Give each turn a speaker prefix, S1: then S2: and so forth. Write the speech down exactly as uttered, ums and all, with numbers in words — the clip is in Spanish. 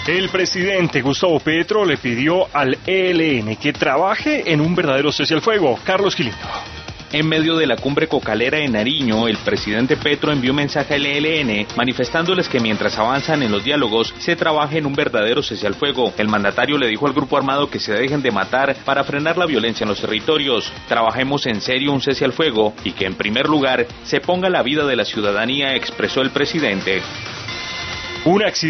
S1: El presidente Gustavo Petro le pidió al E L N que trabaje en un verdadero cese al fuego. Carlos Quilindo.
S2: En medio de la cumbre cocalera en Nariño, el presidente Petro envió un mensaje al E L N manifestándoles que mientras avanzan en los diálogos se trabaje en un verdadero cese al fuego. El mandatario le dijo al grupo armado que se dejen de matar para frenar la violencia en los territorios. Trabajemos en serio un cese al fuego y que en primer lugar se ponga la vida de la ciudadanía, expresó el presidente.
S1: Un accidente